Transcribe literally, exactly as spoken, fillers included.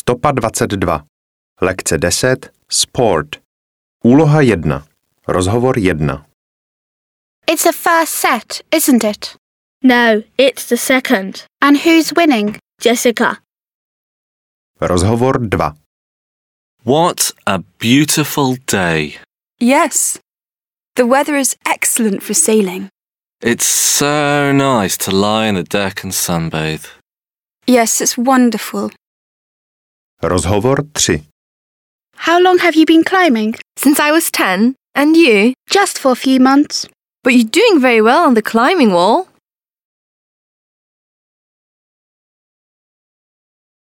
Stopa dvacet dva. Lekce deset. Sport. Úloha jedna. Rozhovor jedna. It's the first set, isn't it? No, it's the second. And who's winning? Jessica. Rozhovor dva. What a beautiful day. Yes. The weather is excellent for sailing. It's so nice to lie on the deck and sunbathe. Yes, it's wonderful. Rozhovor tři. How long have you been climbing? Since I was ten. And you? Just for a few months. But you're doing very well on the climbing wall.